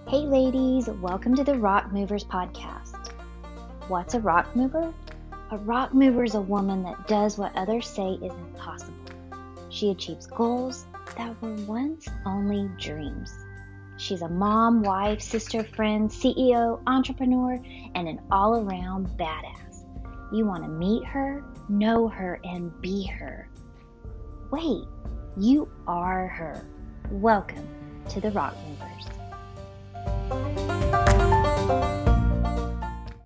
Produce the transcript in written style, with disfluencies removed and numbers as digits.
Hey ladies, welcome to the Rock Movers podcast. What's a rock mover? A rock mover is a woman that does what others say is impossible. She achieves goals that were once only dreams. She's a mom, wife, sister, friend, CEO, entrepreneur, and an all-around badass. You want to meet her, know her, and be her. Wait, you are her. Welcome to the Rock Movers.